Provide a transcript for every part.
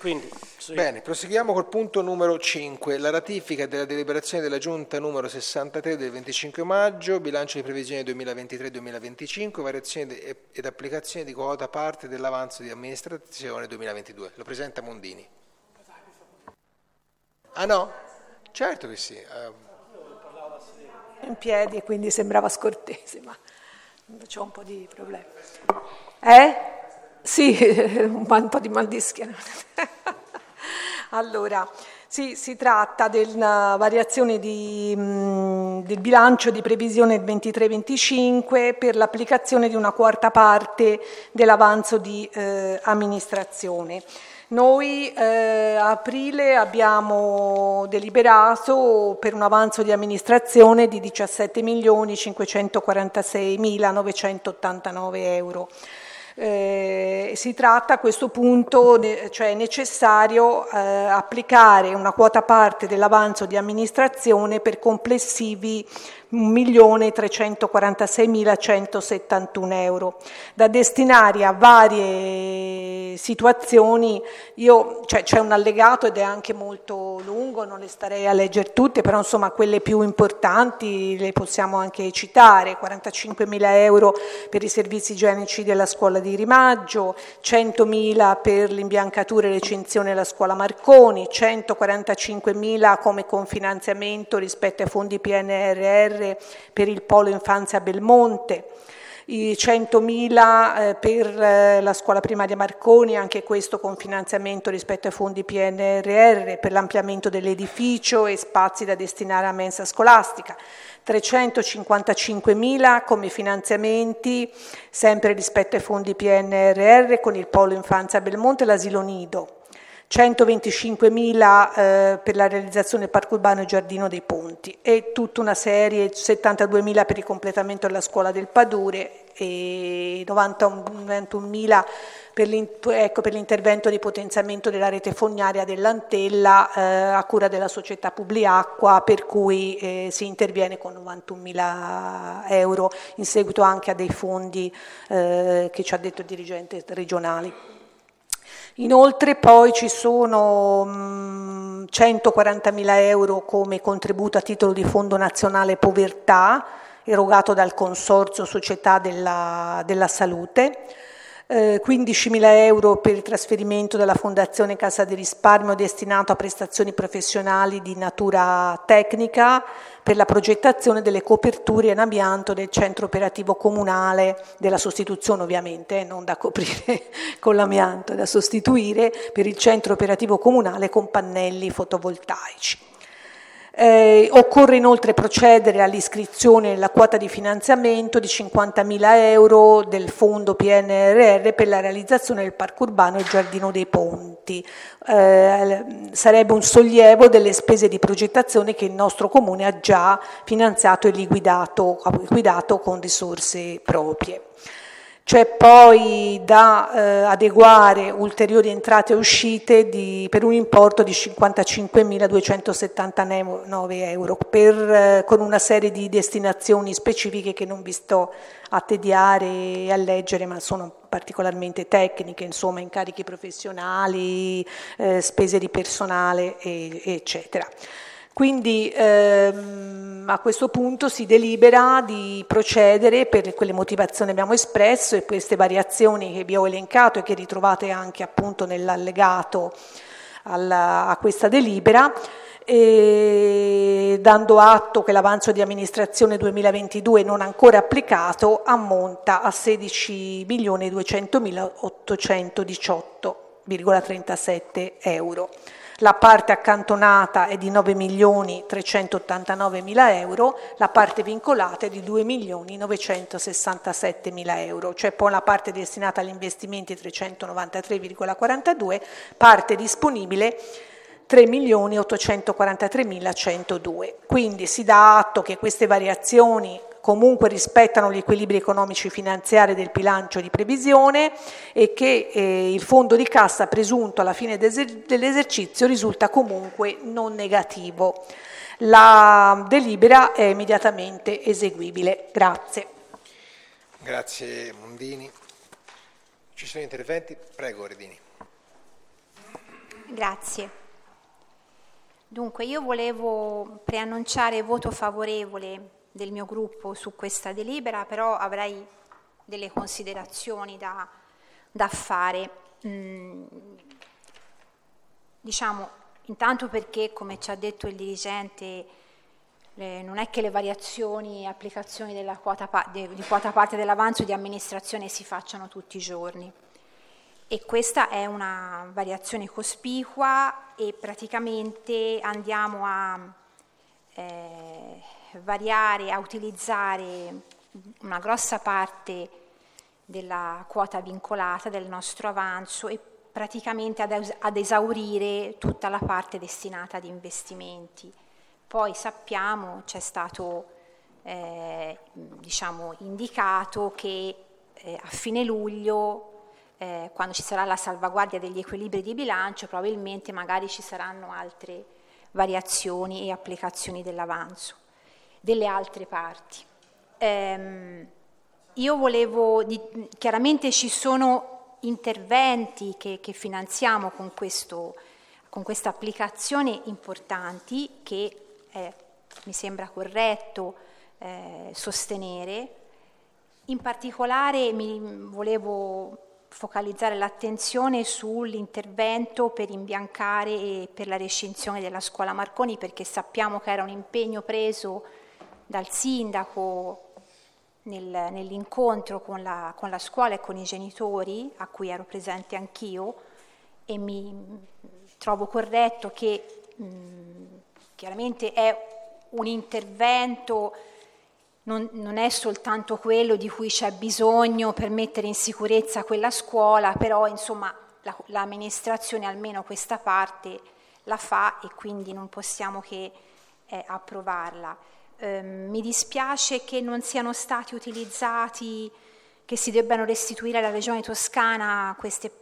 Quindi, sì. Bene, proseguiamo col punto numero 5, la ratifica della deliberazione della Giunta numero 63 del 25 maggio, bilancio di previsione 2023-2025, variazione ed applicazione di quota parte dell'avanzo di amministrazione 2022. Lo presenta Mondini. Ah no? Certo che sì. In piedi, quindi sembrava scortese, ma c'ho un po' di problemi. Sì, un po' di mal di schiena. Allora, sì, si tratta della variazione del bilancio di previsione 23-25 per l'applicazione di una quarta parte dell'avanzo di amministrazione. Noi a aprile abbiamo deliberato per un avanzo di amministrazione di 17.546.989 euro. Si tratta a questo punto, cioè è necessario applicare una quota parte dell'avanzo di amministrazione per complessivi 1.346.171 euro da destinare a varie situazioni. C'è un allegato ed è anche molto lungo, non le starei a leggere tutte, però insomma quelle più importanti le possiamo anche citare: 45.000 euro per i servizi igienici della scuola di Rimaggio, 100.000 per l'imbiancatura e recinzione della scuola Marconi, 145.000 come confinanziamento rispetto ai fondi PNRR per il Polo Infanzia Belmonte, i 100.000 per la scuola primaria Marconi, anche questo con finanziamento rispetto ai fondi PNRR per l'ampliamento dell'edificio e spazi da destinare a mensa scolastica, 355.000 come finanziamenti sempre rispetto ai fondi PNRR con il Polo Infanzia Belmonte e l'asilo nido, 125.000 per la realizzazione del parco urbano e giardino dei ponti e tutta una serie, 72.000 per il completamento della scuola del Padure e 91.000 per l'intervento di potenziamento della rete fognaria dell'Antella a cura della società Publiacqua, per cui si interviene con 91.000 euro in seguito anche a dei fondi che ci ha detto il dirigente regionale. Inoltre poi ci sono 140.000 euro come contributo a titolo di Fondo Nazionale Povertà erogato dal Consorzio Società della Salute, 15.000 euro per il trasferimento della Fondazione Cassa di Risparmio destinato a prestazioni professionali di natura tecnica per la progettazione delle coperture in amianto del centro operativo comunale, della sostituzione ovviamente, non da coprire con l'amianto, da sostituire per il centro operativo comunale con pannelli fotovoltaici. Occorre inoltre procedere all'iscrizione nella quota di finanziamento di 50.000 euro del fondo PNRR per la realizzazione del parco urbano e giardino dei ponti. Sarebbe un sollievo delle spese di progettazione che il nostro comune ha già finanziato e liquidato con risorse proprie. C'è poi da adeguare ulteriori entrate e uscite per un importo di 55.279 euro con una serie di destinazioni specifiche che non vi sto a tediare e a leggere, ma sono particolarmente tecniche, insomma incarichi professionali, spese di personale, eccetera. Quindi a questo punto si delibera di procedere per quelle motivazioni che abbiamo espresso e queste variazioni che vi ho elencato e che ritrovate anche appunto nell'allegato a questa delibera, e dando atto che l'avanzo di amministrazione 2022 non ancora applicato ammonta a 16.200.818,37 euro. La parte accantonata è di 9.389.000 euro, la parte vincolata è di 2.967.000 euro, cioè poi la parte destinata agli investimenti 393,42, parte disponibile 3.843.102. Quindi si dà atto che queste variazioni comunque rispettano gli equilibri economici finanziari del bilancio di previsione e che il fondo di cassa presunto alla fine dell'esercizio risulta comunque non negativo. La delibera è immediatamente eseguibile. Grazie. Grazie Mondini. Ci sono interventi? Prego Redini. Grazie. Dunque, io volevo preannunciare voto favorevole del mio gruppo su questa delibera, però avrei delle considerazioni da fare. Diciamo, intanto perché, come ci ha detto il dirigente, non è che le variazioni e applicazioni della di quota parte dell'avanzo di amministrazione si facciano tutti i giorni. E questa è una variazione cospicua e praticamente andiamo a variare, a utilizzare una grossa parte della quota vincolata del nostro avanzo e praticamente ad esaurire tutta la parte destinata ad investimenti. Poi sappiamo, c'è stato indicato che a fine luglio, quando ci sarà la salvaguardia degli equilibri di bilancio, probabilmente magari ci saranno altre variazioni e applicazioni dell'avanzo, delle altre parti. Io volevo, chiaramente ci sono interventi che finanziamo con questa applicazione importanti che mi sembra corretto sostenere. In particolare volevo focalizzare l'attenzione sull'intervento per imbiancare e per la rescinzione della scuola Marconi, perché sappiamo che era un impegno preso dal sindaco nell'incontro con la scuola e con i genitori, a cui ero presente anch'io, e mi trovo corretto che chiaramente è un intervento, non è soltanto quello di cui c'è bisogno per mettere in sicurezza quella scuola, però insomma l'amministrazione almeno questa parte la fa e quindi non possiamo che approvarla. Mi dispiace che non siano stati utilizzati, che si debbano restituire alla Regione Toscana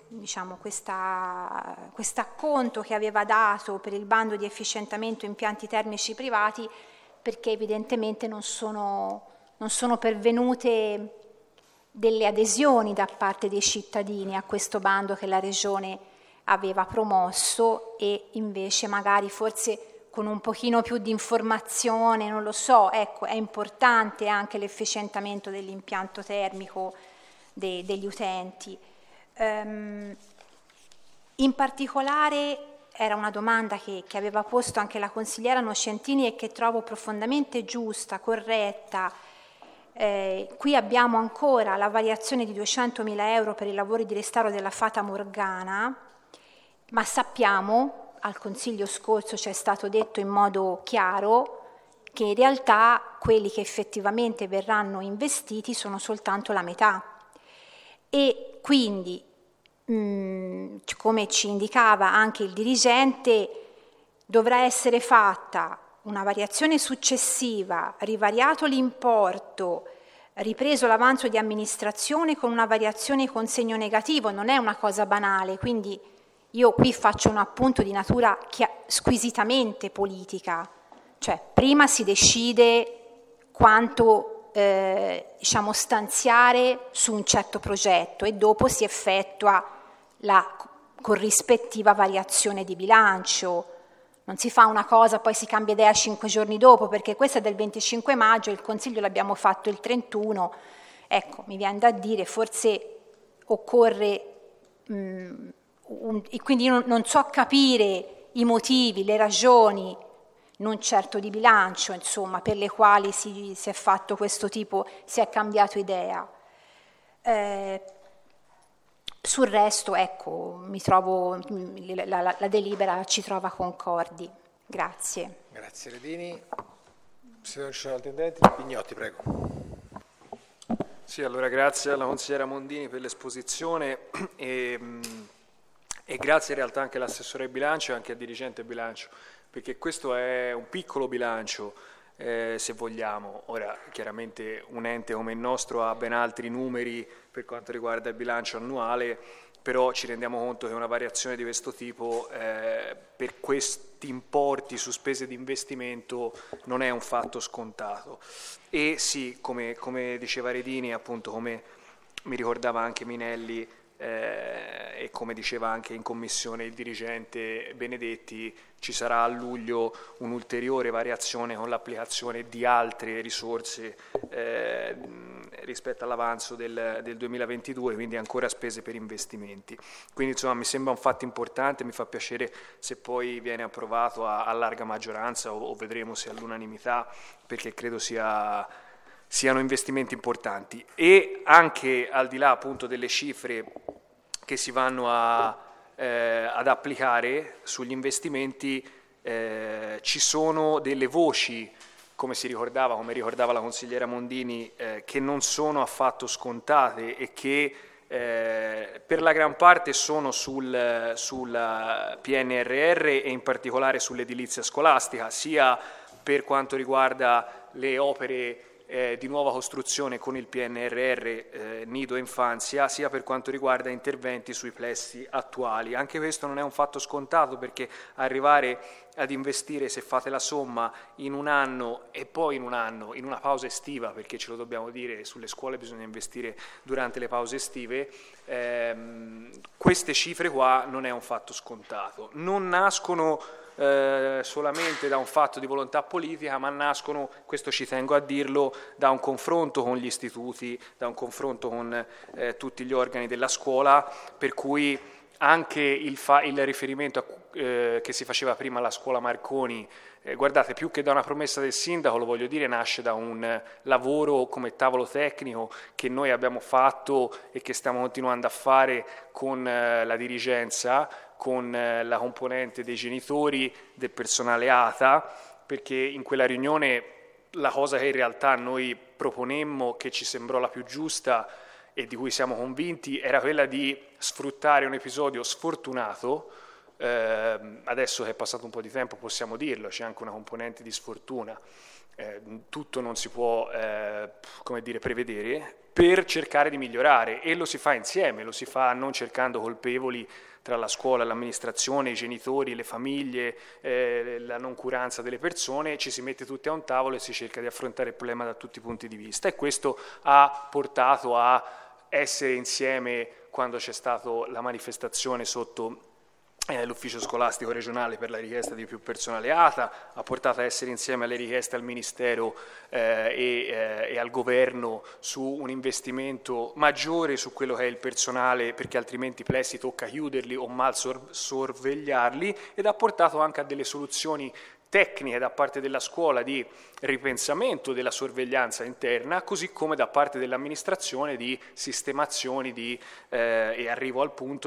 quest'acconto che aveva dato per il bando di efficientamento impianti termici privati, perché evidentemente non sono pervenute delle adesioni da parte dei cittadini a questo bando che la Regione aveva promosso, e invece magari forse con un pochino più di informazione, non lo so, ecco, è importante anche l'efficientamento dell'impianto termico degli utenti. In particolare era una domanda che aveva posto anche la consigliera Noscentini e che trovo profondamente giusta, corretta. Qui abbiamo ancora la variazione di 200.000 euro per i lavori di restauro della Fata Morgana, ma sappiamo, al Consiglio scorso ci è stato detto in modo chiaro, che in realtà quelli che effettivamente verranno investiti sono soltanto la metà. E quindi, come ci indicava anche il dirigente, dovrà essere fatta una variazione successiva, rivariato l'importo, ripreso l'avanzo di amministrazione con una variazione con segno negativo. Non è una cosa banale, quindi io qui faccio un appunto di natura squisitamente politica, cioè prima si decide quanto stanziare su un certo progetto e dopo si effettua la corrispettiva variazione di bilancio. Non si fa una cosa poi si cambia idea 5 giorni dopo, perché questa è del 25 maggio, il Consiglio l'abbiamo fatto il 31, ecco, mi viene da dire forse occorre e quindi io non so capire i motivi, le ragioni, non certo di bilancio, insomma, per le quali si è fatto questo tipo, si è cambiato idea. Sul resto, ecco, mi trovo, la delibera ci trova concordi. Grazie. Grazie Redini. Se non ci sono altri interventi, Pignotti, prego. Sì, allora grazie alla consigliera Mondini per l'esposizione e grazie in realtà anche all'assessore bilancio e anche al dirigente bilancio, perché questo è un piccolo bilancio, se vogliamo. Ora, chiaramente un ente come il nostro ha ben altri numeri per quanto riguarda il bilancio annuale, però ci rendiamo conto che una variazione di questo tipo per questi importi su spese di investimento non è un fatto scontato. E sì, come diceva Redini, appunto come mi ricordava anche Minelli, e come diceva anche in commissione il dirigente Benedetti, ci sarà a luglio un'ulteriore variazione con l'applicazione di altre risorse rispetto all'avanzo del 2022, quindi ancora spese per investimenti. Quindi insomma mi sembra un fatto importante, mi fa piacere se poi viene approvato a larga maggioranza o vedremo se all'unanimità, perché credo siano investimenti importanti. E anche al di là appunto delle cifre che si vanno ad applicare sugli investimenti, ci sono delle voci, come ricordava la consigliera Mondini, che non sono affatto scontate e che per la gran parte sono sul PNRR e in particolare sull'edilizia scolastica, sia per quanto riguarda le opere di nuova costruzione con il PNRR Nido e Infanzia, sia per quanto riguarda interventi sui plessi attuali. Anche questo non è un fatto scontato, perché arrivare ad investire, se fate la somma, in un anno e poi in un anno, in una pausa estiva, perché ce lo dobbiamo dire, sulle scuole bisogna investire durante le pause estive, queste cifre qua non è un fatto scontato. Non nascono solamente da un fatto di volontà politica, ma nascono, questo ci tengo a dirlo, da un confronto con gli istituti, da un confronto con tutti gli organi della scuola, per cui anche il riferimento che si faceva prima alla scuola Marconi, guardate, più che da una promessa del sindaco, lo voglio dire, nasce da un lavoro come tavolo tecnico che noi abbiamo fatto e che stiamo continuando a fare con la dirigenza, con la componente dei genitori, del personale ATA, perché in quella riunione la cosa che in realtà noi proponemmo, che ci sembrò la più giusta e di cui siamo convinti, era quella di sfruttare un episodio sfortunato. Adesso che è passato un po' di tempo possiamo dirlo, c'è anche una componente di sfortuna, tutto non si può prevedere, per cercare di migliorare, e lo si fa insieme, lo si fa non cercando colpevoli tra la scuola, l'amministrazione, i genitori, le famiglie, la noncuranza delle persone, ci si mette tutti a un tavolo e si cerca di affrontare il problema da tutti i punti di vista, e questo ha portato a essere insieme quando c'è stata la manifestazione sotto l'ufficio scolastico regionale per la richiesta di più personale ATA, ha portato a essere insieme alle richieste al Ministero e al Governo su un investimento maggiore su quello che è il personale, perché altrimenti i plessi tocca chiuderli o mal sorvegliarli, ed ha portato anche a delle soluzioni tecniche da parte della scuola di ripensamento della sorveglianza interna, così come da parte dell'amministrazione di sistemazioni e arrivo al punto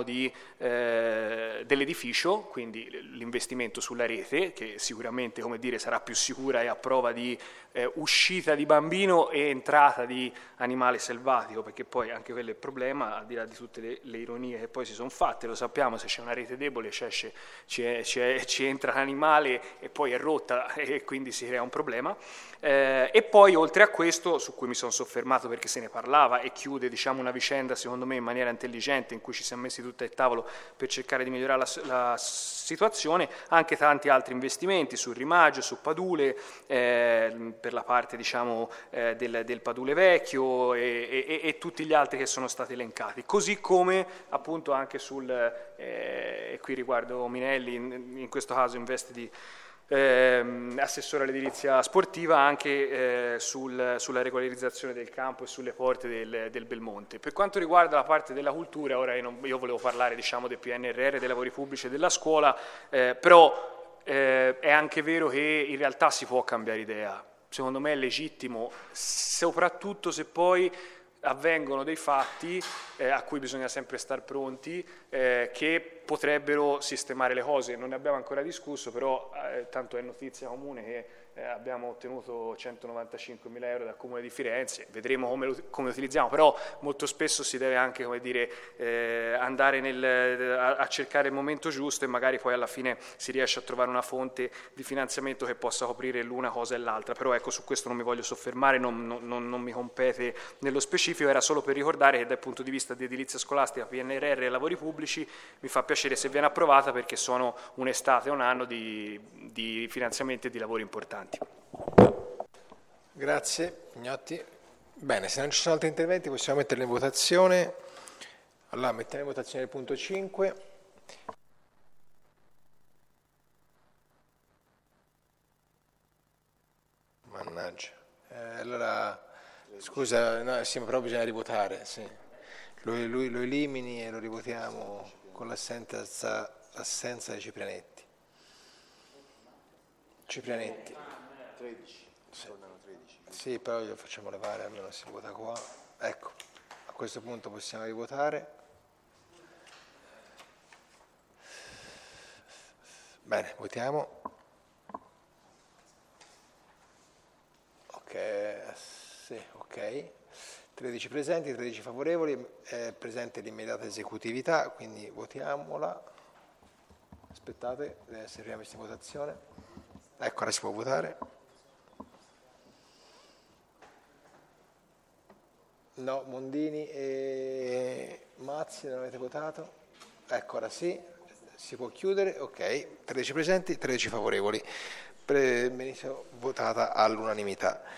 dell'edificio, quindi l'investimento sulla rete, che sicuramente sarà più sicura e a prova di uscita di bambino e entrata di animale selvatico, perché poi anche quello è il problema, al di là di tutte le ironie che poi si sono fatte, lo sappiamo, se c'è una rete debole ci entra l'animale e poi è rotta e quindi si crea un problema. E poi oltre a questo, su cui mi sono soffermato perché se ne parlava e chiude una vicenda secondo me in maniera intelligente, in cui ci siamo messi tutti al tavolo per cercare di migliorare la situazione, anche tanti altri investimenti sul Rimaggio, su Padule, per la parte del Padule vecchio e tutti gli altri che sono stati elencati, così come appunto anche e qui riguardo Minelli, in questo caso in veste di assessore all'edilizia sportiva, anche sulla regolarizzazione del campo e sulle porte del Belmonte. Per quanto riguarda la parte della cultura, ora io volevo parlare del PNRR, dei lavori pubblici e della scuola, però è anche vero che in realtà si può cambiare idea. Secondo me è legittimo, soprattutto se poi avvengono dei fatti a cui bisogna sempre star pronti, che potrebbero sistemare le cose. Non ne abbiamo ancora discusso, però tanto è notizia comune che abbiamo ottenuto 195.000 euro dal Comune di Firenze, vedremo come utilizziamo, però molto spesso si deve anche andare a cercare il momento giusto, e magari poi alla fine si riesce a trovare una fonte di finanziamento che possa coprire l'una cosa e l'altra. Però ecco, su questo non mi voglio soffermare, non mi compete nello specifico, era solo per ricordare che dal punto di vista di edilizia scolastica, PNRR e lavori pubblici mi fa piacere se viene approvata, perché sono un'estate e un anno di finanziamenti e di lavori importanti. Grazie Ignotti. Bene, se non ci sono altri interventi possiamo metterli in votazione. Allora, mettiamo in votazione il punto 5. Mannaggia. Allora, scusa, no, sì, però bisogna rivotare, sì. Lo elimini e lo rivotiamo con l'assenza di Ciprianetti. Ciprianetti. 13, tornano 13. Sì, però glielo facciamo levare, almeno si vota qua. Ecco, a questo punto possiamo rivotare. Bene, votiamo. Ok, sì, ok. 13 presenti, 13 favorevoli, è presente l'immediata esecutività, quindi votiamola. Aspettate, deve essere prima messa in votazione. Ecco, ora si può votare. No, Mondini e Mazzi non avete votato? Ecco, ora sì, si può chiudere, ok. 13 presenti, 13 favorevoli. Benissimo, votata all'unanimità.